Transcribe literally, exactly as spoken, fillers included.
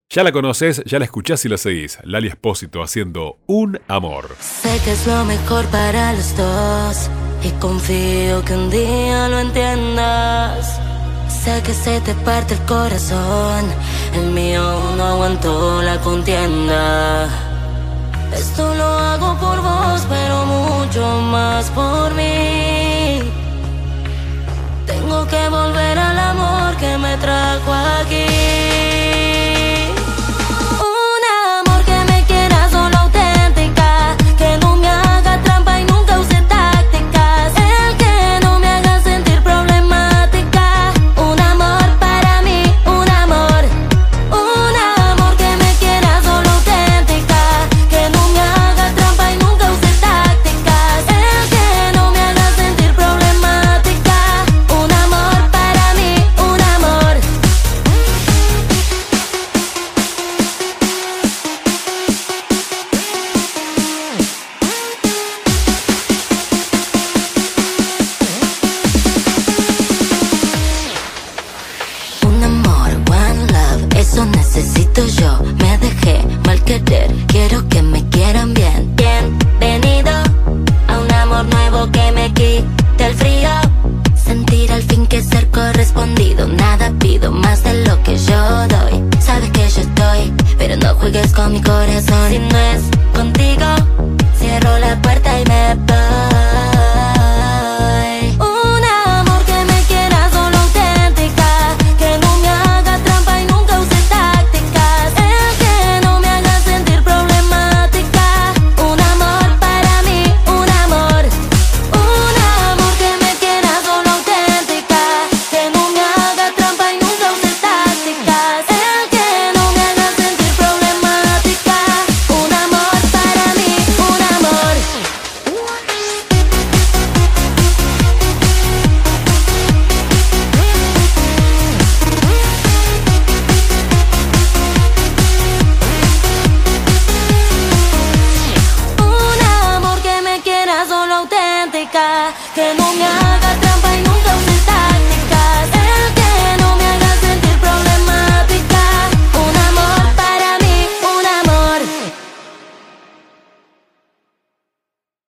Ya la conoces, ya la escuchás y la seguís. Lali Espósito haciendo Un Amor. Sé que es lo mejor para los dos y confío que un día lo entiendas. Sé que se te parte el corazón, el mío no aguantó la contienda. Esto lo hago por vos, pero mucho más por mí. Tengo que volver al amor que me trajo aquí. Necesito yo, me dejé mal querer, quiero que me quieran bien. Bienvenido a un amor nuevo que me quite el frío. Sentir al fin que ser correspondido, nada pido más de lo que yo doy. Sabes que yo estoy, pero no juegues con mi corazón. Si no es contigo, cierro la puerta y me voy. Que no me